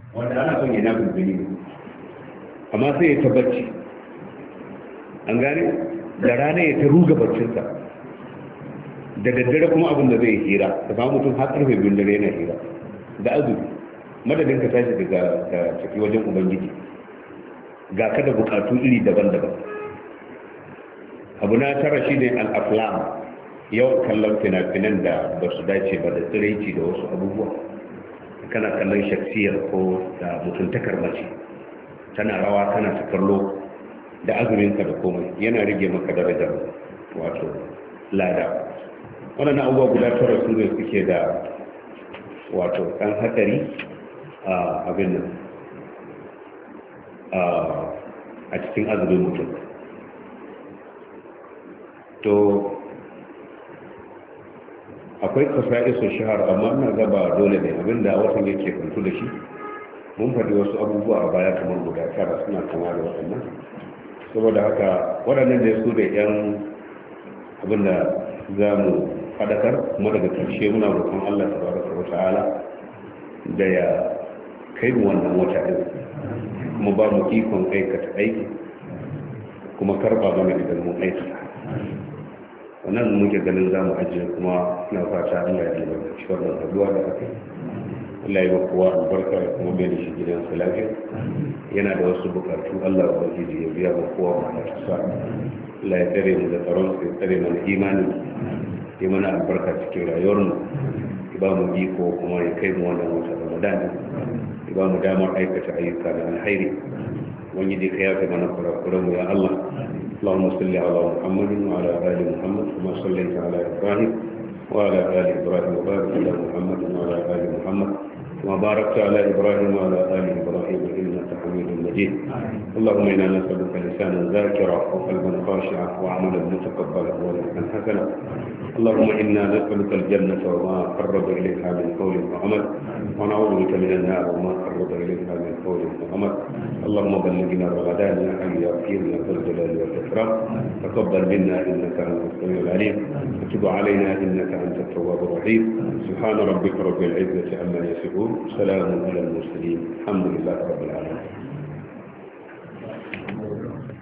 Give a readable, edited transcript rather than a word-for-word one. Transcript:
wanda ana son yana bulbuli amma sai ya tabbaci an gane da rana ya ta ruga barcinsa da daddare kuma abin da zai hira da ba mutum har karfe biyun dare yana hira da azumi madadin ka tashi daga tafi wajen ubangiji ga ka da bukatu iri daban-daban. Abu na tara shi ne al'aflam, yau kallon fina-finan da ba su dace ba da tsiraici da wasu abubuwa. Kana kallon shaksiyar ko da mutuntakar mace tana rawa kana ta kallo da azuminka da komai yana rage maka darajar wato lada. Waɗannan abubuwa guda tara su ne suke da wato ɗan hatsari a abin nan a cikin azumin mutum. To akwai kasa'isun shahar amma ina gaba dole ne abinda watan yake kuntu da shi. Mun faɗi wasu abubuwa a baya kamar guda tara suna kama da waɗannan, saboda haka waɗannan da su da yan abinda za mu faɗakar, kuma daga ƙarshe muna roƙon Allah tabaraka wa ta'ala da ya kai mu wannan wata ɗin, kuma ba mu ikon aikata aiki, kuma karɓa mana idan mun aikata. Wannan muke ganin za mu ajiye, kuma na fata Allah ya albarkaci wannan addu'a da aka yi. Allah ya ba kowa albarka kuma bai da shi gidansa lafiya. Yana da wasu bukatu Allah ubangiji ya biya wa kowa bukatunsa. Allah ya tsare mu da tsaron ya tsare mana imani, ya mana albarka cikin rayuwarmu, ya ba mu iko kuma ya kai mu wannan wata Ramadan, ya ba mu damar aikata ayyuka da alkhairi. Wani da ka yafe mana kurakuran mu ya Allah. اللهم صل على محمد وعلى آل محمد كما صليت على إبراهيم وعلى آل إبراهيم وبارك على محمد وعلى آل محمد كما باركت على إبراهيم وعلى آل إبراهيم إنك حميد مجيد. اللهم إنا نسألك لسانا ذاكرا وقلبا خاشعا وعملا متقبلا ورزقا حسنا. اللهم إنا نسألك الجنة وما قرب إليها من قول وعمل، ونعوذ بك من النار وما قرب إليها من قول وعمل. اللهم بلغنا رمضان يا حي يا قيوم يا ذا الجلال والإكرام. تقبل منا إنك أنت السميع العليم، وتب علينا إنك أنت التواب الرحيم. سبحان ربك رب العزة عما يصفون، سلام على المرسلين، الحمد لله رب العالمين.